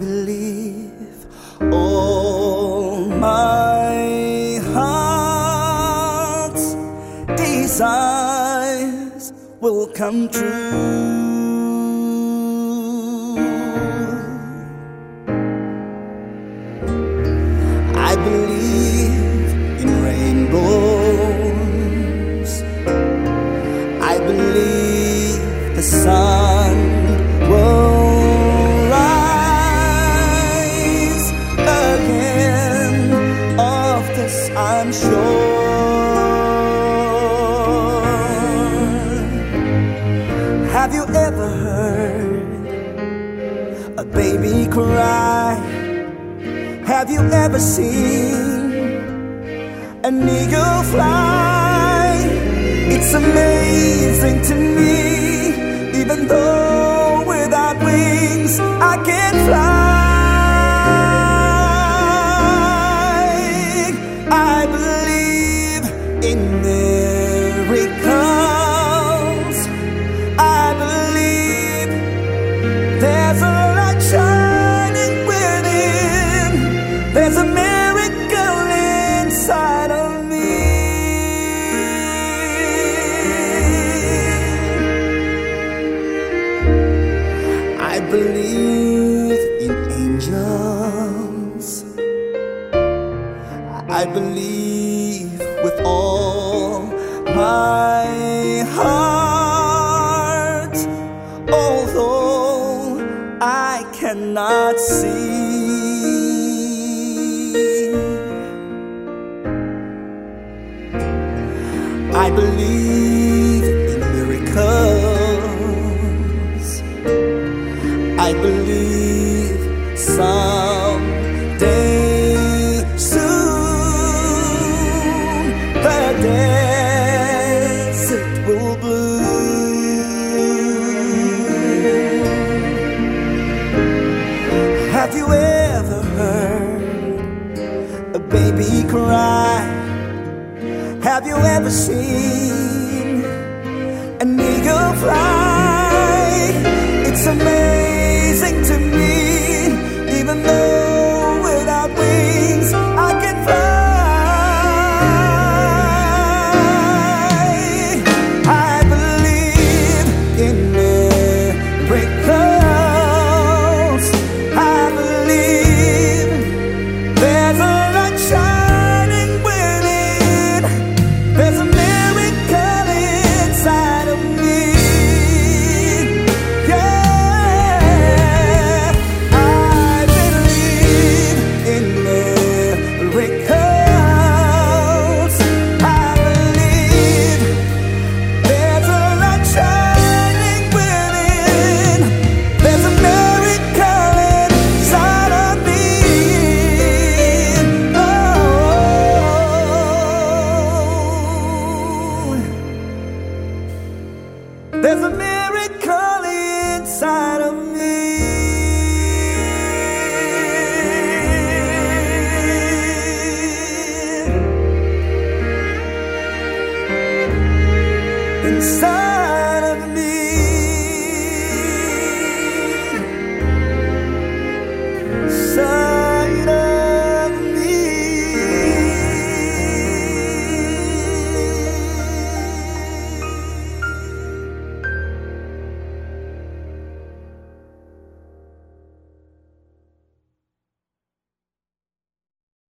believe all my heart's desires will come true. I believe in rainbows. I believe the sun will rise again. Of this I'm sure. Have you ever heard a baby cry? Have you ever seen an eagle fly? It's amazing to me, even though without wings I can fly. I believe in miracles. I believe there's a light shining within. There's a miracle inside of me. I believe in angels. I believe with all my heart, although I cannot see. I believe in miracles. I believe someday soon the desert will bloom. Have you ever heard a baby cry? Have you ever seen an eagle fly? It's amazing to me, even though without wings I can fly. I believe in miracles. I believe there's a light shining within. There's a miracle inside of me. Yeah, I believe in miracles. I believe there's a light shining within. There's a miracle inside of me. Oh, there's a miracle inside of me. Inside of me. Inside